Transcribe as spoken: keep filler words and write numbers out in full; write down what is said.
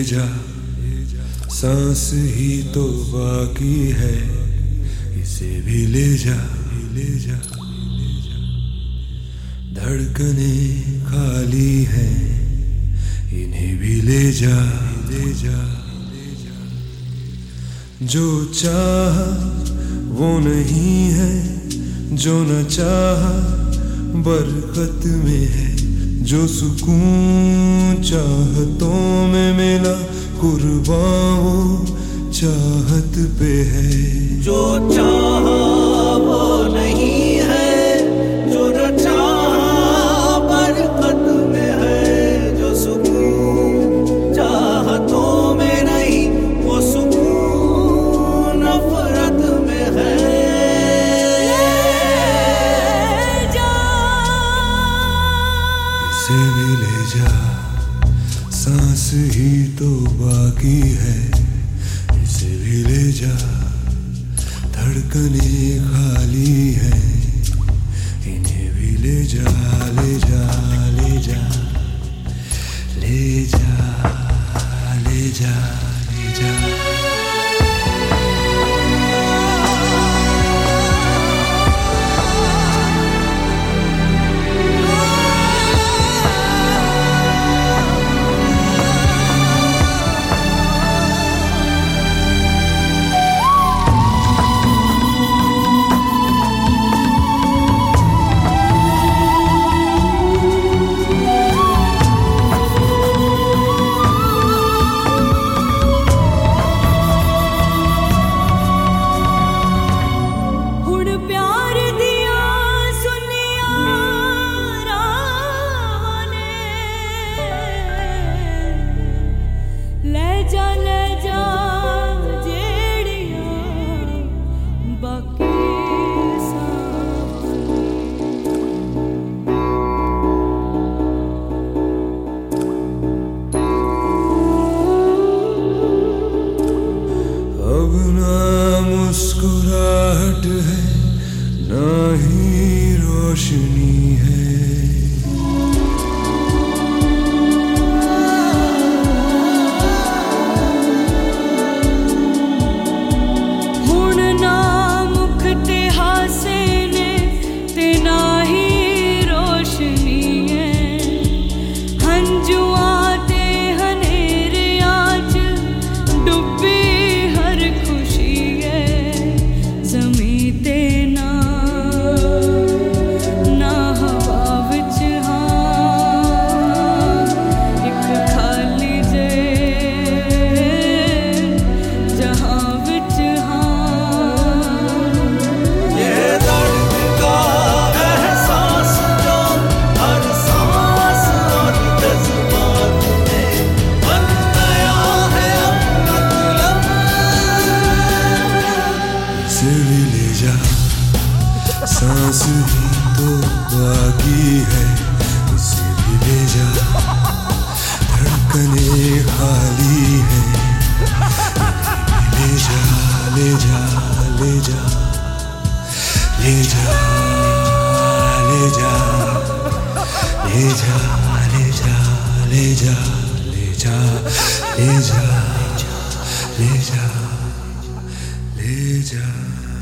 जा, सांस ही तो बाकी है, इसे भी ले जा, ले जा। धड़कने खाली हैं, इन्हें भी ले जा, ले जा। जो चाह वो नहीं है, जो न चाह बरकत में है। जो सुकून चाहतों में मिला, कुर्बान वो चाहत पे है। जो चाह वो नहीं है, जो न चाह बरकत में है। जो सुकून चाहतों में नहीं, वो सुकून नफरत में है। इसे भी ले जा, सांस ही तो बाकी है, इसे भी ले जा। धड़कने खाली है, इन्हें भी ले जा, ले जा, ले जा, ले जा, ले जा, ले जा। अब ना मुस्कुराहट है, ना ही रोशनी है। हुण ना मुख ते हासे ने, ते ना ही रोशनी है। हंजुआं ते हनेरियां च डुब्बी सांस ही तो बाकी है, इसे भी ले जा। धड़कने खाली है, ले जा, ले जा, ले जा, ले जा, ले जा, ले जा, ले जा, ले जा, ले जा, ले जा, ले जा, ले जा।